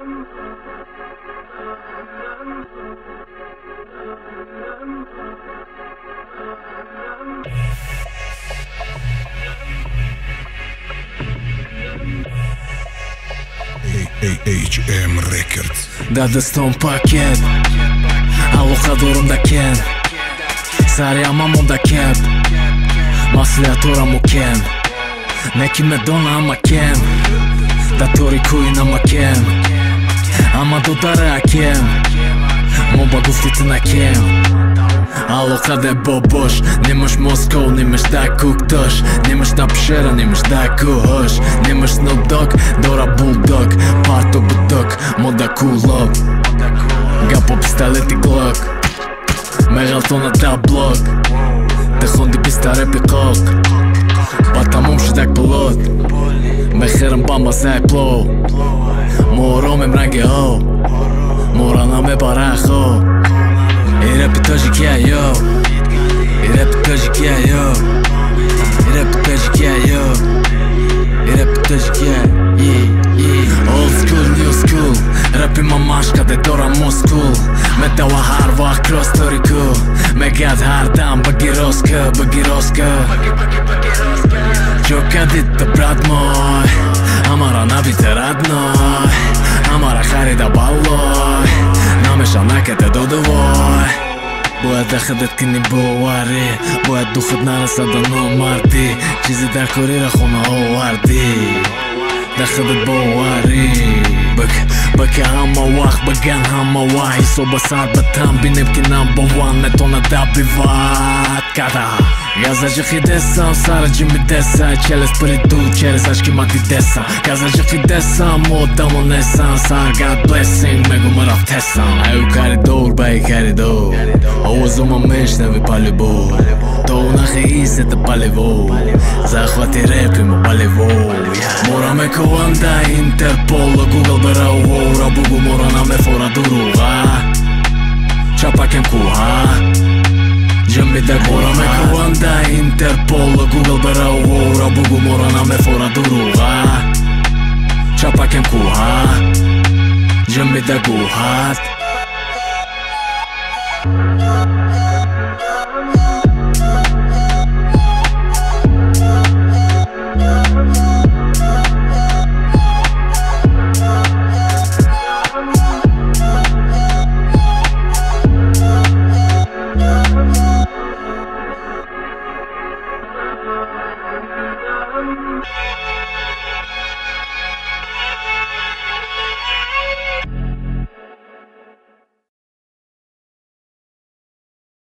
HM Records. Дадыстон пакет Алуқа дурымда кен Сари амамонда кеп Маслиатура мукен Неки ме дона ама кен Датори куин ама кен Ама додаре акем Моба гуфтите на кен Алуқа де бобош Немаш Москоу, немаш да куктош Немаш да пшера, немаш да кухош Немаш Snoop Dogg, Dora Bulldog Парто буток, мода кулок Гапо пистолет и глок Мегалтона да блок Техонди писта рэп и кок Потому шидак пилот Мехерам бамба зай плоу Моро мранге о Морана ме барахо И рэпи тоже кия йо И рэпи тоже кия йо И рэпи тоже кия йо И рэпи тоже кия Old school, new school Рэпи мамашка де дора мускул Ме дава har vaqt cross toriku Me gad har dam bagiroska Чока диtta брат мой Амара набите родной Амара харида баллой Намеша накете додовой Бояд да хадет ки не бовари Бояд духът нараса да номарди Чизи да корира хуна оварди Да хадет бовари Бака ама вах, баган ама вах И соба сар батам бинем ки number one Мето на да биват Када Газа жахи деса, сара джими деса Челес париду, через ашки мати деса Газа жахи деса, мода монеса Сар God blessing, мего марав теса Аю коридор, бай коридор Овозома меш, не ви палибо То нахе исета паливо Захвати реп има паливо Мораме кованда, Интерпол, Google берао Рабугу морана ме фора дуруга Чапакем куха Джамби да мораме кованда, Интерпол, Google берао Рабугу морана ме фора дуруга Чапакем куха Джамби да гухат